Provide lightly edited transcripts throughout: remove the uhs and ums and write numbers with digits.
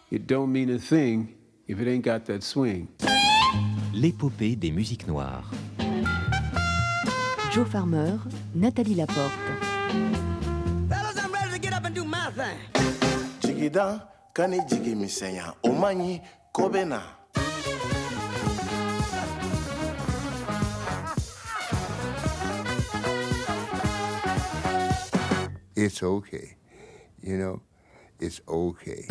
it don't mean a thing if it ain't got that swing. L'épopée des musiques noires. Joe Farmer, Nathalie Laporte. Fellas, I'm ready to get up and do my thing. Jigida kani jigi misenya omanyi kobena. It's okay, you know, it's okay.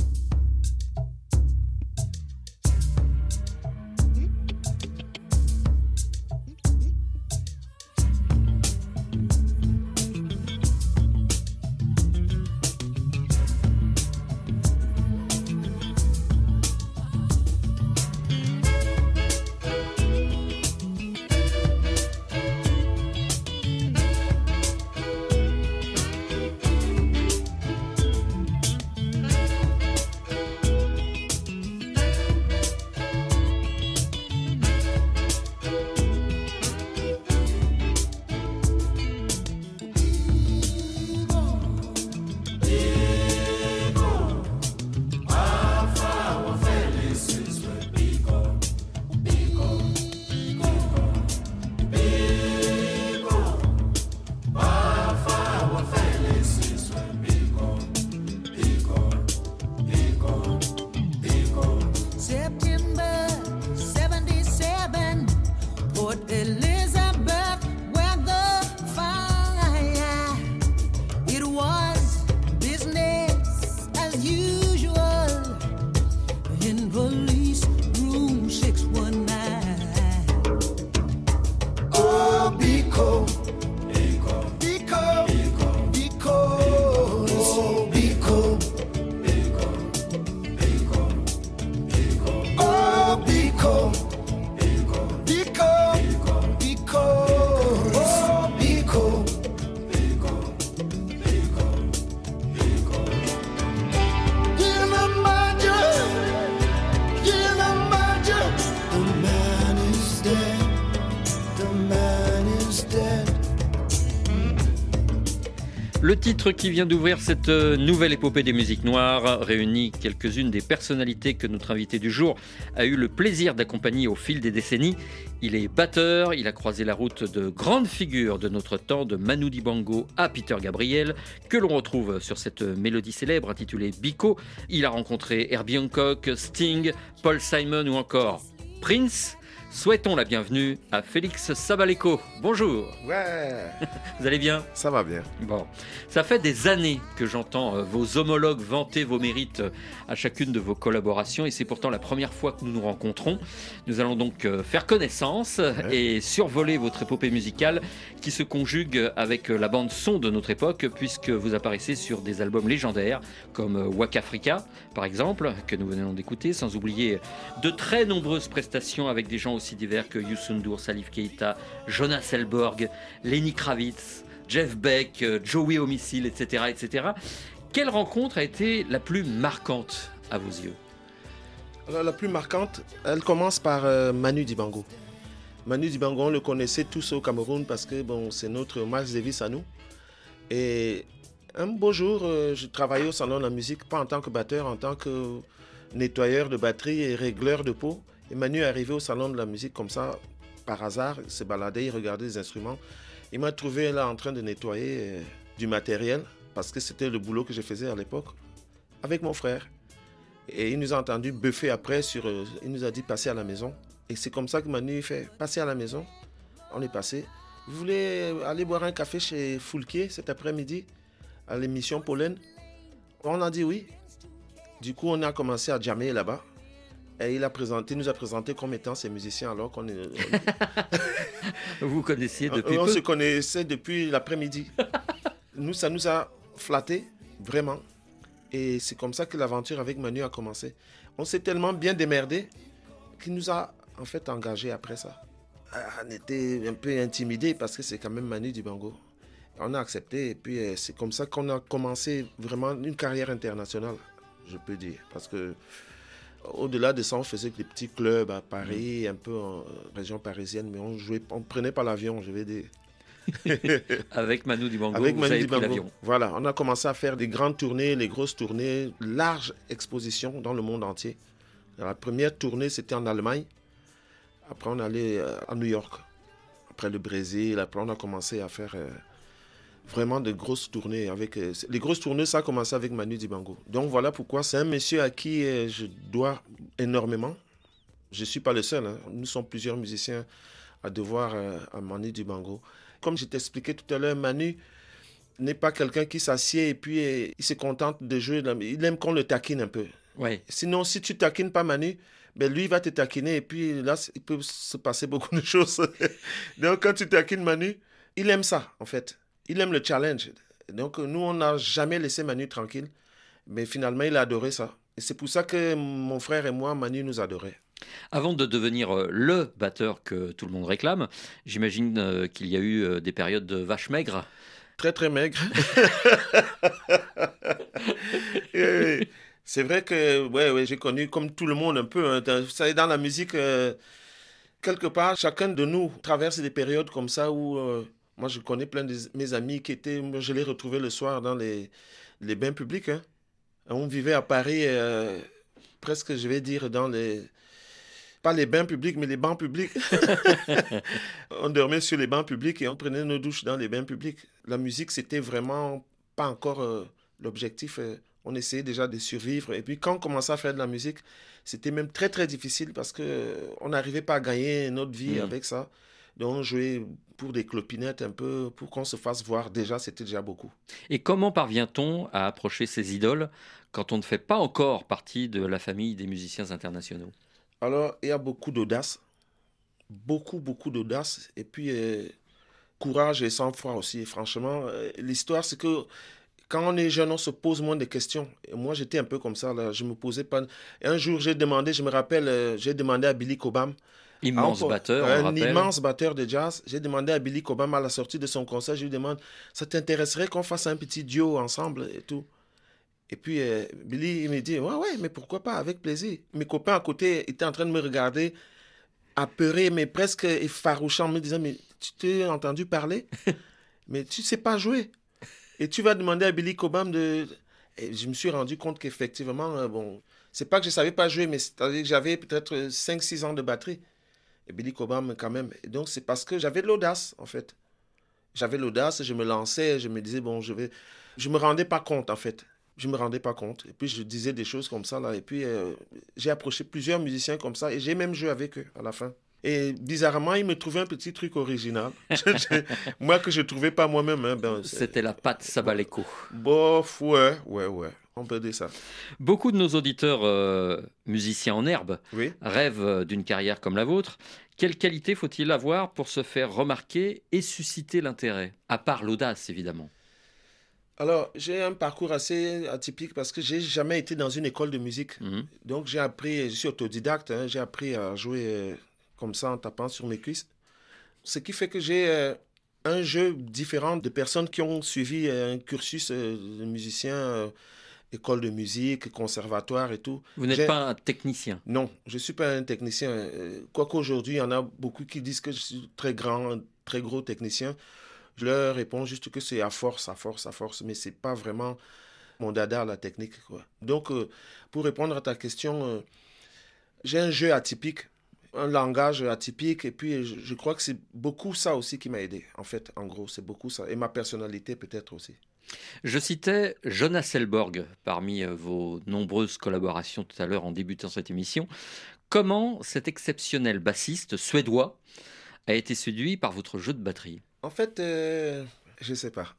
Le titre qui vient d'ouvrir cette nouvelle épopée des musiques noires réunit quelques-unes des personnalités que notre invité du jour a eu le plaisir d'accompagner au fil des décennies. Il est batteur, il a croisé la route de grandes figures de notre temps, de Manu Dibango à Peter Gabriel, que l'on retrouve sur cette mélodie célèbre intitulée Biko. Il a rencontré Herbie Hancock, Sting, Paul Simon ou encore Prince. Souhaitons la bienvenue à Félix Sabaleko. Bonjour. Ouais. Vous allez bien ? Ça va bien. Bon, ça fait des années que j'entends vos homologues vanter vos mérites à chacune de vos collaborations et c'est pourtant la première fois que nous nous rencontrons. Nous allons donc faire connaissance et survoler votre épopée musicale qui se conjugue avec la bande son de notre époque puisque vous apparaissez sur des albums légendaires comme Waka Africa par exemple, que nous venons d'écouter, sans oublier de très nombreuses prestations avec des gens aussi divers que Youssou N'Dour, Salif Keita, Jonas Elborg, Lenny Kravitz, Jeff Beck, Joey Homicile, etc., etc. Quelle rencontre a été la plus marquante à vos yeux ? Alors, la plus marquante, elle commence par Manu Dibango. Manu Dibango, on le connaissait tous au Cameroun parce que bon, c'est notre Miles Davis à nous. Et un beau jour, je travaillais au Salon de la musique, pas en tant que batteur, en tant que nettoyeur de batterie et régleur de peau. Et Manu est arrivé au Salon de la musique comme ça, par hasard, il s'est baladé, il regardait les instruments. Il m'a trouvé là en train de nettoyer du matériel, parce que c'était le boulot que je faisais à l'époque, avec mon frère. Et il nous a entendu buffer après, il nous a dit passer à la maison. Et c'est comme ça que Manu fait passer à la maison. On est passé. Vous voulez aller boire un café chez Foulquier cet après-midi, à l'émission Pollen ? On a dit oui. Du coup, on a commencé à jammer là-bas. Et il nous a présenté comme étant ses musiciens alors qu'on est... Vous connaissiez depuis On peu ? se connaissait depuis l'après-midi. Ça nous a flattés, vraiment. Et c'est comme ça que l'aventure avec Manu a commencé. On s'est tellement bien démerdé qu'il nous a en fait engagés après ça. On était un peu intimidés parce que c'est quand même Manu Dibango. On a accepté et puis c'est comme ça qu'on a commencé vraiment une carrière internationale, je peux dire. Parce que au-delà de ça, on faisait des petits clubs à Paris, un peu en région parisienne, mais on prenait pas l'avion, je vais dire. Avec Manu Dibango, Avec vous Manu avez pris Dibango. l'avion. Voilà, on a commencé à faire des grandes tournées, les grosses tournées, larges expositions dans le monde entier. La première tournée, c'était en Allemagne. Après, on allait à New York. Après le Brésil. Après, on a commencé à faire vraiment de grosses tournées. Les grosses tournées, ça a commencé avec Manu Dibango. Donc voilà pourquoi c'est un monsieur à qui je dois énormément. Je ne suis pas le seul. Hein. Nous sommes plusieurs musiciens à devoir à Manu Dibango. Comme je t'expliquais tout à l'heure, Manu n'est pas quelqu'un qui s'assied et puis il se contente de jouer. Il aime qu'on le taquine un peu. Ouais. Sinon, si tu taquines pas Manu, ben lui, il va te taquiner et puis là, il peut se passer beaucoup de choses. Donc, quand tu taquines Manu, il aime ça, en fait. Il aime le challenge. Donc, nous, on n'a jamais laissé Manu tranquille. Mais finalement, il a adoré ça. Et c'est pour ça que mon frère et moi, Manu nous adorait. Avant de devenir le batteur que tout le monde réclame, j'imagine qu'il y a eu des périodes de vache maigre. Très, très maigre. C'est vrai que ouais, j'ai connu comme tout le monde un peu. Hein, vous savez, dans la musique, quelque part, chacun de nous traverse des périodes comme ça où moi, je connais plein de mes amis qui étaient... Je les retrouvais le soir dans les bains publics. Hein. On vivait à Paris, presque, je vais dire, dans les... Pas les bains publics, mais les bancs publics. On dormait sur les bancs publics et on prenait nos douches dans les bains publics. La musique, c'était vraiment pas encore l'objectif. On essayait déjà de survivre. Et puis, quand on commençait à faire de la musique, c'était même très, très difficile parce qu'on n'arrivait pas à gagner notre vie avec ça. Donc, on jouait pour des clopinettes un peu, pour qu'on se fasse voir. Déjà, c'était déjà beaucoup. Et comment parvient-on à approcher ses idoles quand on ne fait pas encore partie de la famille des musiciens internationaux ? Alors, il y a beaucoup d'audace. Beaucoup, beaucoup d'audace. Et puis, courage et sang-froid aussi. Et franchement, l'histoire, c'est que quand on est jeune, on se pose moins de questions. Et moi, j'étais un peu comme ça. Là. Je me posais pas... Et un jour, j'ai demandé à Billy Cobham, Immense batteur, on un rappelle. immense batteur de jazz. J'ai demandé à Billy Cobham à la sortie de son concert, je lui demande, ça t'intéresserait qu'on fasse un petit duo ensemble et tout? Et puis, Billy, il me dit, ouais, mais pourquoi pas, avec plaisir. Mes copains à côté étaient en train de me regarder, apeurés, mais presque effarouchants, me disant, mais tu t'es entendu parler? Mais tu ne sais pas jouer. Et tu vas demander à Billy Cobham de... Et je me suis rendu compte qu'effectivement, bon, c'est pas que je ne savais pas jouer, mais c'est-à-dire que j'avais peut-être 5-6 ans de batterie. Et Billy Cobham, quand même. Et donc, c'est parce que j'avais de l'audace, en fait. J'avais de l'audace, je me lançais, je me disais, bon, je me rendais pas compte, en fait. Je me rendais pas compte. Et puis, je disais des choses comme ça, là. Et puis, j'ai approché plusieurs musiciens comme ça. Et j'ai même joué avec eux, à la fin. Et bizarrement, ils me trouvaient un petit truc original. Moi, que je ne trouvais pas moi-même. Hein, C'était la patte Sabaleko. Bof, ouais. On peut dire ça. Beaucoup de nos auditeurs musiciens en herbe Oui. rêvent d'une carrière comme la vôtre. Quelle qualité faut-il avoir pour se faire remarquer et susciter l'intérêt? À part l'audace, évidemment. Alors, j'ai un parcours assez atypique parce que j'ai jamais été dans une école de musique. Donc, j'ai appris, je suis autodidacte, hein, j'ai appris à jouer comme ça en tapant sur mes cuisses. Ce qui fait que j'ai un jeu différent de personnes qui ont suivi un cursus de musicien, école de musique, conservatoire et tout. Vous n'êtes pas un technicien? Non, je ne suis pas un technicien. Quoique aujourd'hui, il y en a beaucoup qui disent que je suis très grand, très gros technicien. Je leur réponds juste que c'est à force, mais ce n'est pas vraiment mon dada, la technique, quoi. Donc, pour répondre à ta question, j'ai un jeu atypique, un langage atypique, et puis je crois que c'est beaucoup ça aussi qui m'a aidé, en fait, en gros, c'est beaucoup ça, et ma personnalité peut-être aussi. Je citais Jonas Elborg parmi vos nombreuses collaborations tout à l'heure en débutant cette émission. Comment cet exceptionnel bassiste suédois a été séduit par votre jeu de batterie? En fait, je ne sais pas.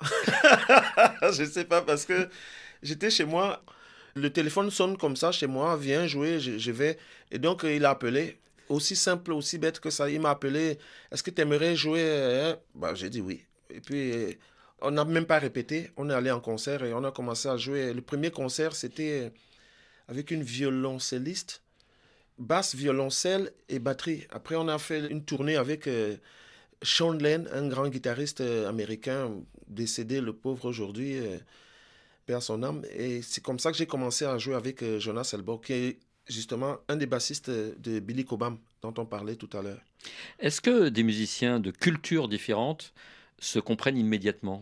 Je ne sais pas parce que j'étais chez moi, le téléphone sonne comme ça chez moi, viens jouer, je vais. Et donc, il a appelé, aussi simple, aussi bête que ça, il m'a appelé, est-ce que tu aimerais jouer? J'ai dit oui. Et puis, on n'a même pas répété, on est allé en concert et on a commencé à jouer. Le premier concert, c'était avec une violoncelliste, basse, violoncelle et batterie. Après, on a fait une tournée avec... Sean Lane, un grand guitariste américain, décédé, le pauvre aujourd'hui, perd son âme. Et c'est comme ça que j'ai commencé à jouer avec Jonas Elborg, qui est justement un des bassistes de Billy Cobham, dont on parlait tout à l'heure. Est-ce que des musiciens de cultures différentes se comprennent immédiatement?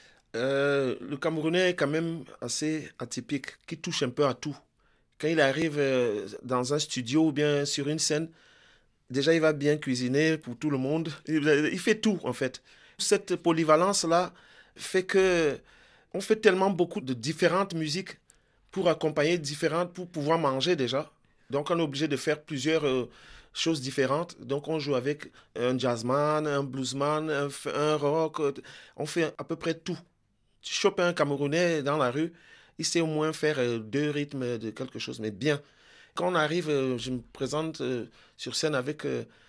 Le Camerounais est quand même assez atypique, qui touche un peu à tout. Quand il arrive dans un studio ou bien sur une scène, déjà il va bien cuisiner pour tout le monde. Il fait tout en fait. Cette polyvalence-là fait que on fait tellement beaucoup de différentes musiques pour accompagner différentes, pour pouvoir manger déjà. Donc on est obligé de faire plusieurs choses différentes. Donc on joue avec un jazzman, un bluesman, un rock. On fait à peu près tout. Tu chopes un Camerounais dans la rue, il sait au moins faire 2 rythmes de quelque chose, mais bien. Quand on arrive, je me présente sur scène avec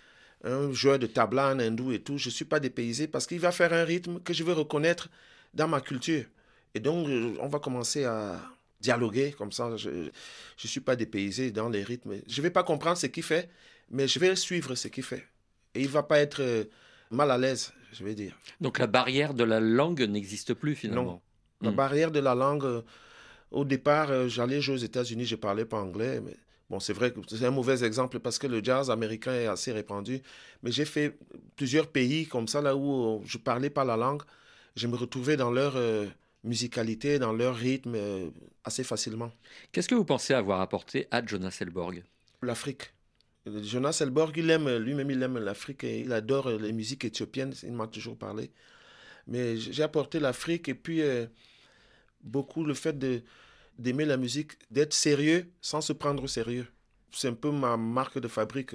un joueur de tabla, un hindou et tout, je ne suis pas dépaysé parce qu'il va faire un rythme que je veux reconnaître dans ma culture. Et donc, on va commencer à dialoguer comme ça. Je ne suis pas dépaysé dans les rythmes. Je ne vais pas comprendre ce qu'il fait, mais je vais suivre ce qu'il fait. Et il ne va pas être mal à l'aise, je vais dire. Donc la barrière de la langue n'existe plus finalement. Non. La barrière de la langue, au départ, j'allais jouer aux États-Unis, je ne parlais pas anglais. Mais bon, c'est vrai que c'est un mauvais exemple parce que le jazz américain est assez répandu. Mais j'ai fait plusieurs pays comme ça, là où je ne parlais pas la langue. Je me retrouvais dans leur musicalité, dans leur rythme assez facilement. Qu'est-ce que vous pensez avoir apporté à Jonas Elborg? L'Afrique. Jonas Elborg, lui-même il aime l'Afrique et il adore les musiques éthiopiennes, il m'a toujours parlé. Mais j'ai apporté l'Afrique et puis beaucoup le fait d'aimer la musique, d'être sérieux sans se prendre au sérieux. C'est un peu ma marque de fabrique.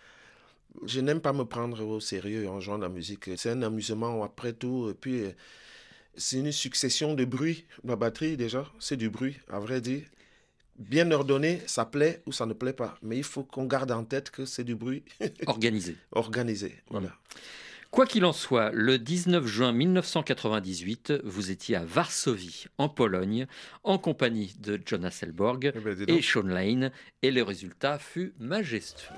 Je n'aime pas me prendre au sérieux en jouant de la musique. C'est un amusement après tout. Et puis c'est une succession de bruits. La batterie déjà, c'est du bruit, à vrai dire. Bien ordonné, ça plaît ou ça ne plaît pas. Mais il faut qu'on garde en tête que c'est du bruit. Organisé. Organisé, voilà. Quoi qu'il en soit, le 19 juin 1998, vous étiez à Varsovie, en Pologne, en compagnie de Jonas Elborg et Shaun Lane, et le résultat fut majestueux.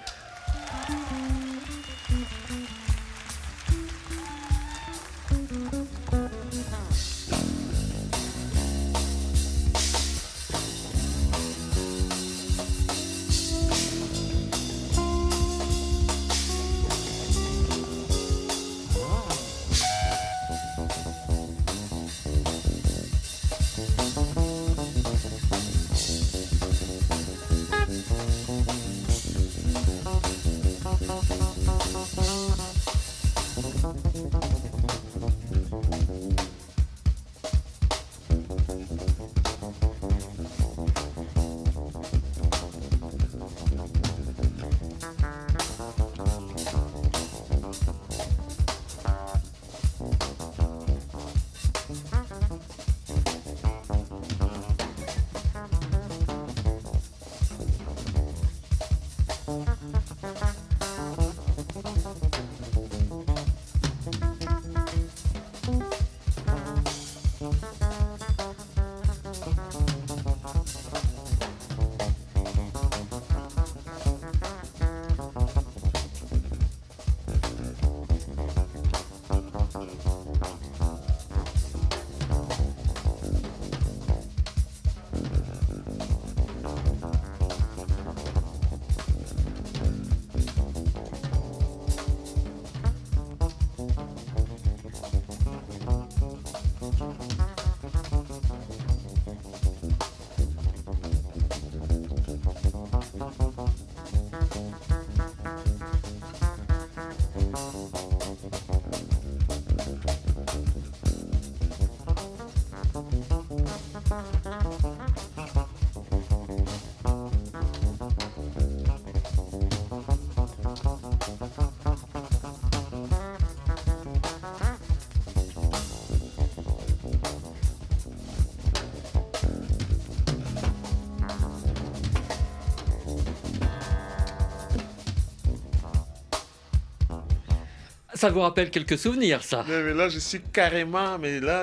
Ça vous rappelle quelques souvenirs, ça? Mais là, je suis carrément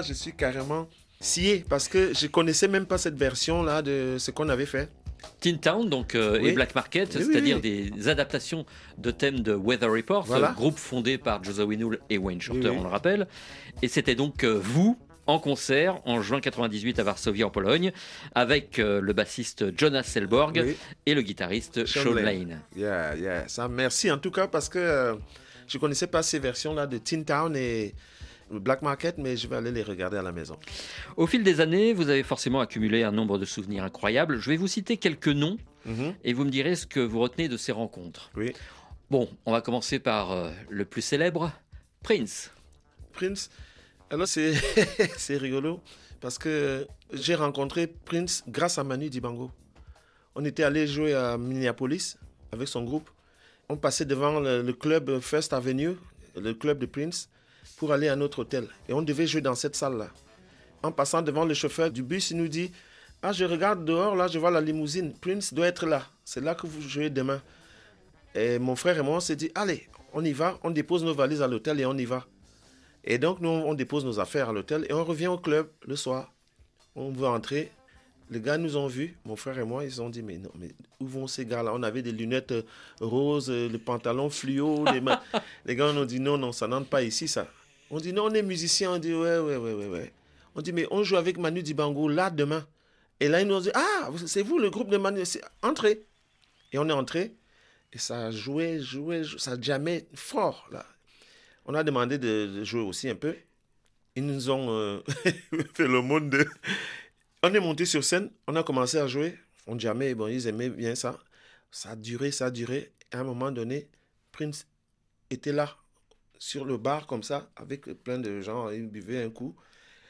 scié parce que je connaissais même pas cette version-là de ce qu'on avait fait. Tin Town donc, et Black Market, c'est-à-dire des adaptations de thèmes de Weather Report, groupe fondé par Joseph Winwool et Wayne Shorter, on le rappelle. Et c'était donc vous, en concert, en juin 98 à Varsovie, en Pologne, avec le bassiste Jonas Elborg et le guitariste Shaun Lane. Ça, merci en tout cas parce que je connaissais pas ces versions-là de Tin Town et Black Market, mais je vais aller les regarder à la maison. Au fil des années, vous avez forcément accumulé un nombre de souvenirs incroyables. Je vais vous citer quelques noms et vous me direz ce que vous retenez de ces rencontres. Oui. Bon, on va commencer par le plus célèbre, Prince. Prince, alors c'est c'est rigolo parce que j'ai rencontré Prince grâce à Manu Dibango. On était allé jouer à Minneapolis avec son groupe. On passait devant le club First Avenue, le club de Prince, pour aller à notre hôtel. Et on devait jouer dans cette salle-là. En passant devant le chauffeur du bus, il nous dit « Ah, je regarde dehors, là, je vois la limousine. Prince doit être là. C'est là que vous jouez demain. » Et mon frère et moi, on s'est dit « Allez, on y va. On dépose nos valises à l'hôtel et on y va. » Et donc, nous, on dépose nos affaires à l'hôtel et on revient au club le soir. On veut entrer. Les gars nous ont vus, mon frère et moi, ils ont dit, mais non, mais où vont ces gars-là? On avait des lunettes roses, le pantalon fluo. Les gars nous ont dit, non, ça n'entre pas ici, ça. On dit, non, on est musicien. On dit, ouais. On dit, mais on joue avec Manu Dibango là, demain. Et là, ils nous ont dit, ah, c'est vous, le groupe de Manu, entrez. Et on est entré, et ça a joué, ça jammait fort, là. On a demandé de jouer aussi un peu. Ils nous ont fait le monde de... On est monté sur scène, on a commencé à jouer. On jammait, bon, ils aimaient bien ça. Ça a duré. Et à un moment donné, Prince était là, sur le bar comme ça, avec plein de gens. Il buvait un coup.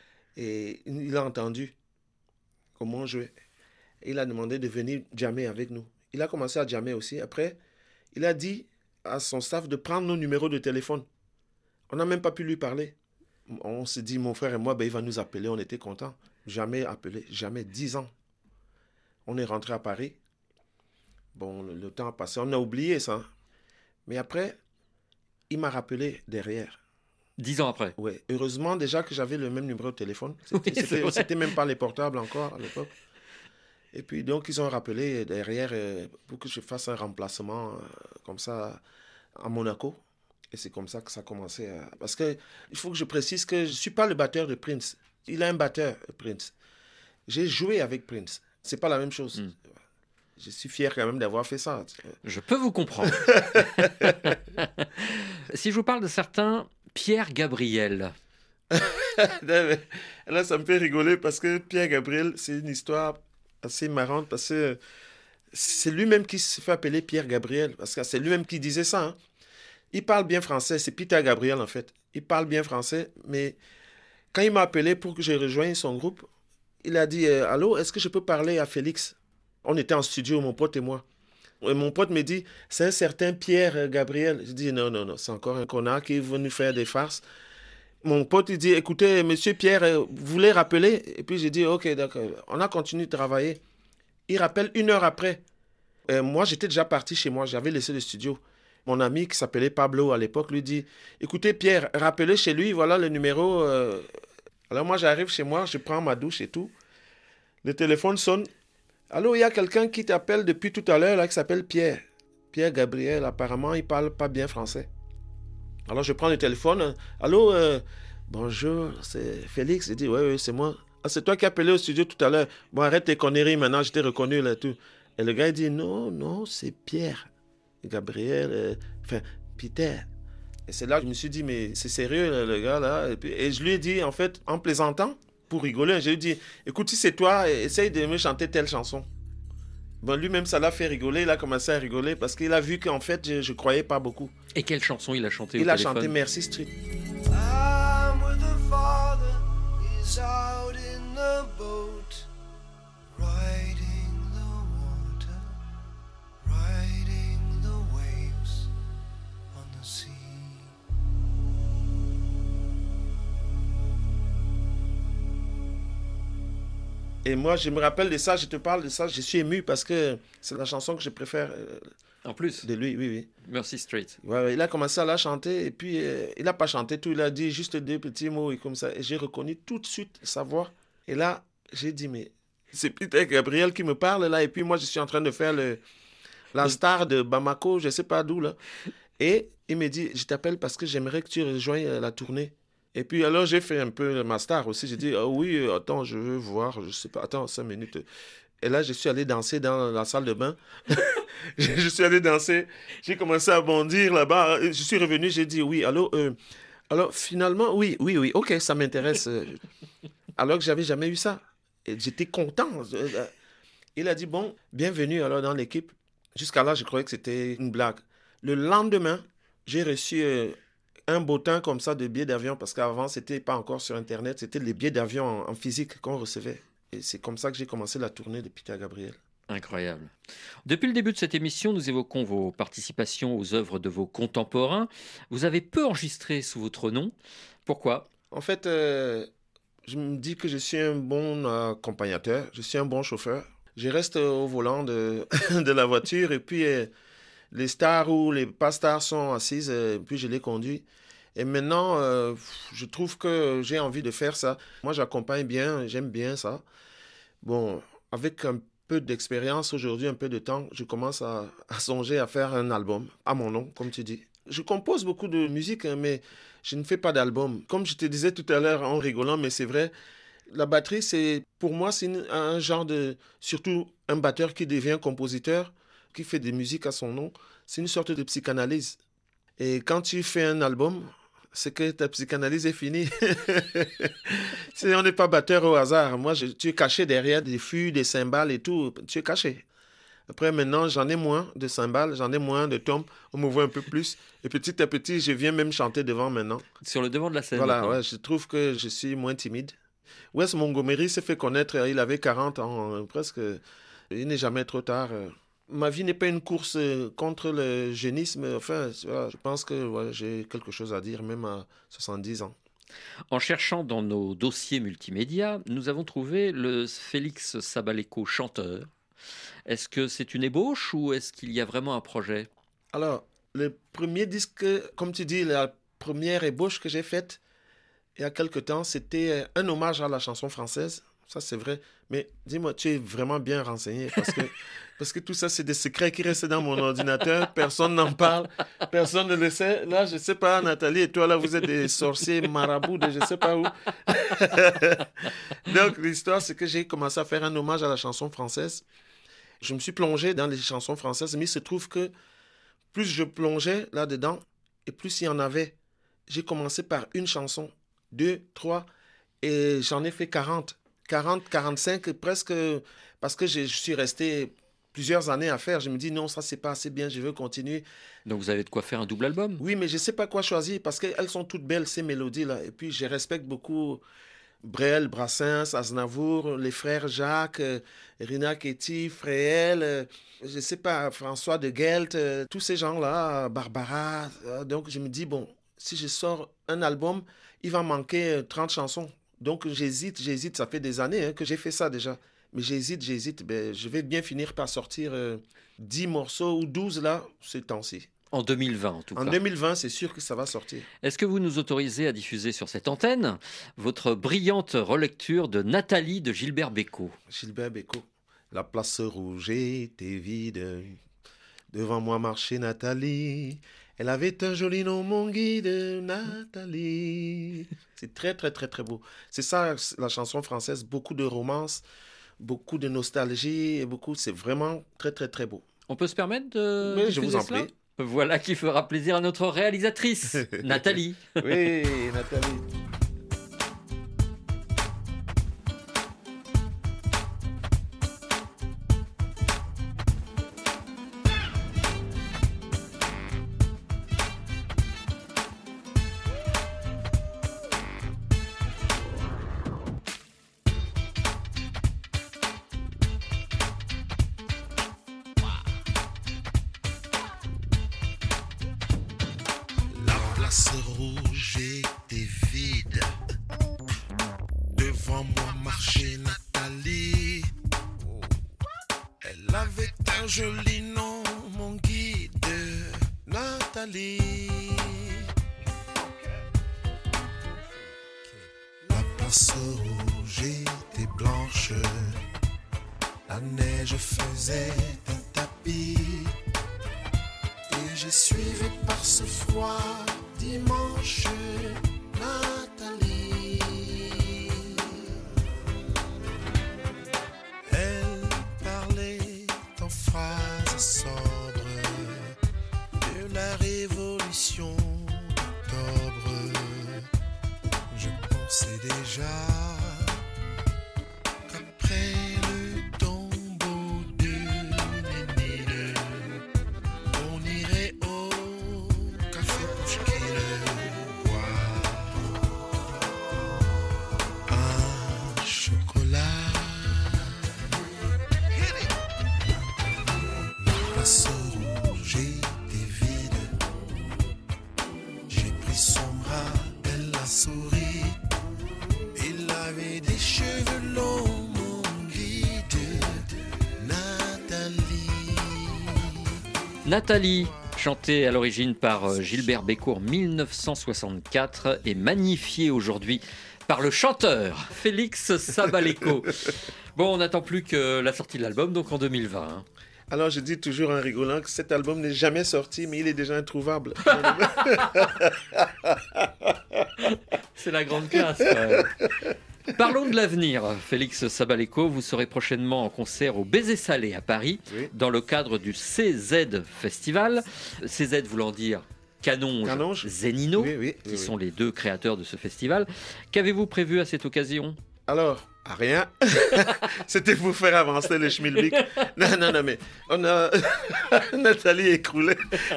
Et il a entendu comment on jouait. Et il a demandé de venir jammer avec nous. Il a commencé à jammer aussi. Après, il a dit à son staff de prendre nos numéros de téléphone. On n'a même pas pu lui parler. On s'est dit, mon frère et moi, ben, il va nous appeler. On était contents. Jamais appelé, jamais, 10 ans. On est rentré à Paris. Bon, le temps a passé. On a oublié ça. Mais après, il m'a rappelé derrière. 10 ans après. Oui. Heureusement déjà que j'avais le même numéro de téléphone. C'était même pas les portables encore à l'époque. Et puis donc, ils ont rappelé derrière pour que je fasse un remplacement comme ça à Monaco. Et c'est comme ça que ça a commencé à... Parce qu'il faut que je précise que je ne suis pas le batteur de Prince. Il a un batteur, Prince. J'ai joué avec Prince. C'est pas la même chose. Je suis fier quand même d'avoir fait ça. Je peux vous comprendre. Si je vous parle de certains, Pierre Gabriel. Là, ça me fait rigoler parce que Pierre Gabriel, c'est une histoire assez marrante parce que c'est lui-même qui se fait appeler Pierre Gabriel. Parce que c'est lui-même qui disait ça. Hein. Il parle bien français. C'est Peter Gabriel, en fait. Il parle bien français, mais... Quand il m'a appelé pour que je rejoigne son groupe, il a dit « Allô, est-ce que je peux parler à Félix ?» On était en studio, mon pote et moi. Et mon pote me dit « C'est un certain Pierre Gabriel. » Je dis « Non, c'est encore un connard qui est venu faire des farces. » Mon pote, il dit « Écoutez, monsieur Pierre, vous voulez rappeler ?» Et puis j'ai dit « Ok, d'accord. » On a continué de travailler. Il rappelle 1 heure après. Moi, j'étais déjà parti chez moi. J'avais laissé le studio. Mon ami qui s'appelait Pablo à l'époque lui dit « Écoutez Pierre, rappelez chez lui, voilà le numéro. » Alors moi j'arrive chez moi, je prends ma douche et tout. Le téléphone sonne. « Allô, il y a quelqu'un qui t'appelle depuis tout à l'heure là qui s'appelle Pierre. Pierre Gabriel, apparemment il parle pas bien français. » Alors je prends le téléphone. « Allô, bonjour, c'est Félix. » Il dit « Oui, c'est moi. »« Ah, c'est toi qui as appelé au studio tout à l'heure. Bon, arrête tes conneries maintenant, je t'ai reconnu là tout. » Et le gars il dit « Non, c'est Pierre. » Gabriel, Peter. Et c'est là que je me suis dit, mais c'est sérieux, le gars, là. Et je lui ai dit, en fait, en plaisantant, pour rigoler, je lui ai dit, écoute, si c'est toi, essaye de me chanter telle chanson. Bon, lui-même, ça l'a fait rigoler, il a commencé à rigoler, parce qu'il a vu qu'en fait, je croyais pas beaucoup. Et quelle chanson il a chanté au téléphone? Il a chanté Merci Street. I'm with the father, he's out in the boat, riding the water, riding the waves on the sea. Et moi, je me rappelle de ça, je te parle de ça, je suis ému parce que c'est la chanson que je préfère. En plus de lui, oui. Merci Street. Ouais, il a commencé à la chanter et puis il n'a pas chanté tout, il a dit juste 2 petits mots et comme ça. Et j'ai reconnu tout de suite sa voix. Et là, j'ai dit, mais c'est Peter Gabriel qui me parle là. Et puis moi, je suis en train de faire la star de Bamako, je ne sais pas d'où là. Et il me dit, je t'appelle parce que j'aimerais que tu rejoignes la tournée. Et puis alors, j'ai fait un peu ma star aussi. J'ai dit, oui, attends, je veux voir, je sais pas, attends 5 minutes. Et là, je suis allé danser dans la salle de bain. Je suis allé danser. J'ai commencé à bondir là-bas. Je suis revenu, j'ai dit, oui, allô, Alors finalement, oui, ok, ça m'intéresse. Alors que j'avais jamais eu ça. Et j'étais content. Il a dit, bon, bienvenue alors dans l'équipe. Jusqu'à là, je croyais que c'était une blague. Le lendemain, j'ai reçu un bottin comme ça de billets d'avion, parce qu'avant, c'était pas encore sur Internet, c'était les billets d'avion en physique qu'on recevait. Et c'est comme ça que j'ai commencé la tournée de Peter Gabriel. Incroyable. Depuis le début de cette émission, nous évoquons vos participations aux œuvres de vos contemporains. Vous avez peu enregistré sous votre nom. Pourquoi ? En fait, je me dis que je suis un bon accompagnateur, je suis un bon chauffeur. Je reste au volant de, de la voiture et puis les stars ou les pas stars sont assises, puis je les conduis. Et maintenant, je trouve que j'ai envie de faire ça. Moi, j'accompagne bien, j'aime bien ça. Bon, avec un peu d'expérience aujourd'hui, un peu de temps, je commence à songer à faire un album, à mon nom, comme tu dis. Je compose beaucoup de musique, mais je ne fais pas d'album. Comme je te disais tout à l'heure en rigolant, mais c'est vrai, la batterie, pour moi, c'est un genre de... Surtout un batteur qui devient compositeur, qui fait des musiques à son nom, c'est une sorte de psychanalyse. Et quand tu fais un album, c'est que ta psychanalyse est finie. On n'est pas batteur au hasard. Moi, tu es caché derrière des fûts, des cymbales et tout. Tu es caché. Après, maintenant, j'en ai moins de cymbales, j'en ai moins de tombes. On me voit un peu plus. Et petit à petit, je viens même chanter devant maintenant. Sur le devant de la scène. Voilà, ouais, je trouve que je suis moins timide. Wes Montgomery s'est fait connaître, il avait 40 ans, presque. Il n'est jamais trop tard. Ma vie n'est pas une course contre le jeunisme. Enfin, voilà, je pense que j'ai quelque chose à dire, même à 70 ans. En cherchant dans nos dossiers multimédia, nous avons trouvé le Félix Sabaléco chanteur. Est-ce que c'est une ébauche ou est-ce qu'il y a vraiment un projet ? Alors, le premier disque, comme tu dis, la première ébauche que j'ai faite, il y a quelque temps, c'était un hommage à la chanson française. Ça, c'est vrai. Mais dis-moi, tu es vraiment bien renseigné parce que tout ça, c'est des secrets qui restent dans mon ordinateur. Personne n'en parle. Personne ne le sait. Là, je ne sais pas, Nathalie et toi, là, vous êtes des sorciers marabouts de je ne sais pas où. Donc, l'histoire, c'est que j'ai commencé à faire un hommage à la chanson française. Je me suis plongé dans les chansons françaises, mais il se trouve que plus je plongeais là-dedans, et plus il y en avait. J'ai commencé par une chanson, 2, 3, et j'en ai fait 40, 45, presque, parce que je suis resté plusieurs années à faire. Je me dis, non, ça, c'est pas assez bien, je veux continuer. Donc, vous avez de quoi faire un double album ? Oui, mais je ne sais pas quoi choisir, parce qu'elles sont toutes belles, ces mélodies-là. Et puis, je respecte beaucoup Brel, Brassens, Aznavour, les frères Jacques, Rina Ketty, Fréhel, je ne sais pas, François de Gelt, tous ces gens-là, Barbara. Donc, je me dis, bon, si je sors un album, il va manquer 30 chansons. Donc, j'hésite. Ça fait des années que j'ai fait ça déjà. Mais j'hésite. Ben, je vais bien finir par sortir 10 morceaux ou 12 là, ce temps-ci. En 2020, en tout cas. En 2020, c'est sûr que ça va sortir. Est-ce que vous nous autorisez à diffuser sur cette antenne votre brillante relecture de Nathalie de Gilbert Bécaud ? Gilbert Bécaud. La place rouge était vide. Devant moi marchait Nathalie. Elle avait un joli nom, mon guide, Nathalie. C'est très, très, très, très beau. C'est ça, la chanson française. Beaucoup de romance, beaucoup de nostalgie. C'est vraiment très, très, très beau. On peut se permettre de Oui, diffuser je vous en cela ? prie. Voilà qui fera plaisir à notre réalisatrice, Nathalie. Oui, Nathalie. La place rouge était vide. Devant moi marchait Nathalie. Elle avait un joli nom, mon guide, Nathalie. La place rouge était blanche. La neige faisait un tapis. Et je suivais par ce froid dimanche Nathalie. Elle parlait en phrases sobres de la révolution d'octobre. Nathalie, chantée à l'origine par Gilbert Bécaud en 1964 et magnifiée aujourd'hui par le chanteur Félix Sabaléco. Bon, on n'attend plus que la sortie de l'album, donc en 2020. Hein. Alors, je dis toujours en rigolant que cet album n'est jamais sorti, mais il est déjà introuvable. C'est la grande classe. Ouais. Parlons de l'avenir. Félix Sabaléco, vous serez prochainement en concert au Baiser Salé à Paris, oui, dans le cadre du CZ Festival. CZ voulant dire Canonge, Zénino, qui sont les deux créateurs de ce festival. Qu'avez-vous prévu à cette occasion ? Alors, rien. C'était pour faire avancer le schmilblick. Non, mais on a Nathalie écroulée.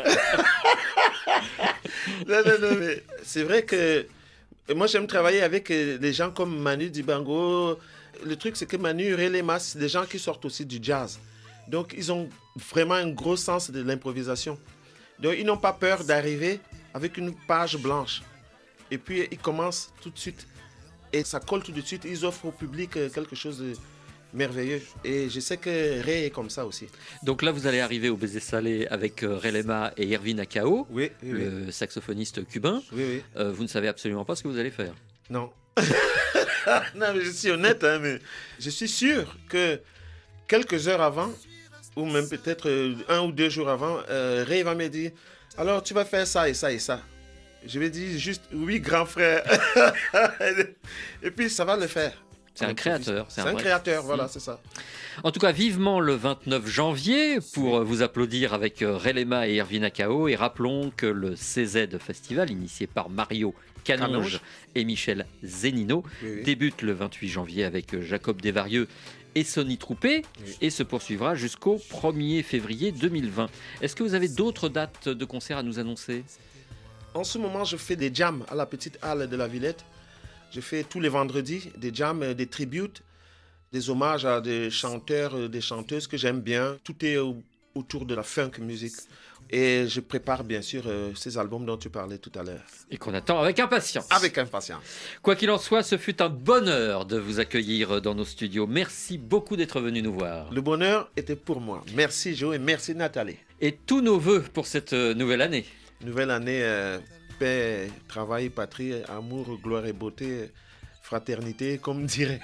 non, mais c'est vrai que moi, j'aime travailler avec des gens comme Manu Dibango. Le truc, c'est que Manu, Relema, c'est des gens qui sortent aussi du jazz. Donc, ils ont vraiment un gros sens de l'improvisation. Donc, ils n'ont pas peur d'arriver avec une page blanche. Et puis, ils commencent tout de suite. Et ça colle tout de suite. Ils offrent au public quelque chose de merveilleux. Et je sais que Ray est comme ça aussi. Donc là, vous allez arriver au Baiser Salé avec Relema et Irvin Acao, le saxophoniste cubain. Oui. Vous ne savez absolument pas ce que vous allez faire. Non. Non, mais je suis honnête, hein, mais je suis sûr que quelques heures avant, ou même peut-être 1 ou 2 jours avant, Ray va me dire, alors tu vas faire ça et ça et ça. Je vais dire juste, oui, grand frère. Et puis, ça va le faire. C'est un créateur. C'est un créateur, voilà, c'est ça. En tout cas, vivement le 29 janvier pour vous applaudir avec Relema et Irvin Acao. Et rappelons que le CZ Festival, initié par Mario Canonge et Michel Zénino, débute le 28 janvier avec Jacob Desvarieux et Sonny Troupé et se poursuivra jusqu'au 1er février 2020. Est-ce que vous avez d'autres dates de concert à nous annoncer ? En ce moment, je fais des jams à la petite halle de la Villette. Je fais tous les vendredis des jams, des tributes, des hommages à des chanteurs, des chanteuses que j'aime bien. Tout est autour de la funk music. Et je prépare bien sûr ces albums dont tu parlais tout à l'heure. Et qu'on attend avec impatience. Avec impatience. Quoi qu'il en soit, ce fut un bonheur de vous accueillir dans nos studios. Merci beaucoup d'être venu nous voir. Le bonheur était pour moi. Merci Joe et merci Nathalie. Et tous nos voeux pour cette nouvelle année. Nouvelle année, paix, travail, patrie, amour, gloire et beauté, fraternité, comme dirait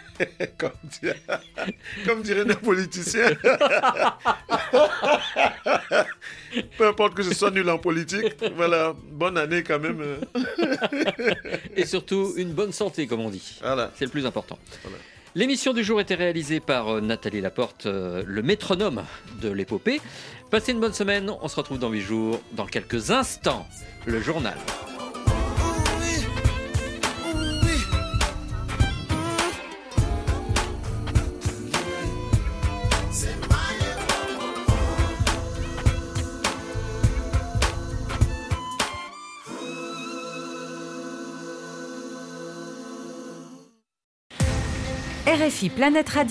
nos politiciens. Peu importe que je sois nul en politique, voilà, bonne année quand même. Et surtout, une bonne santé, comme on dit. Voilà. C'est le plus important. Voilà. L'émission du jour était réalisée par Nathalie Laporte, le métronome de l'épopée. Passez une bonne semaine, on se retrouve dans 8 jours. Dans quelques instants, le journal. RFI Planète Radio.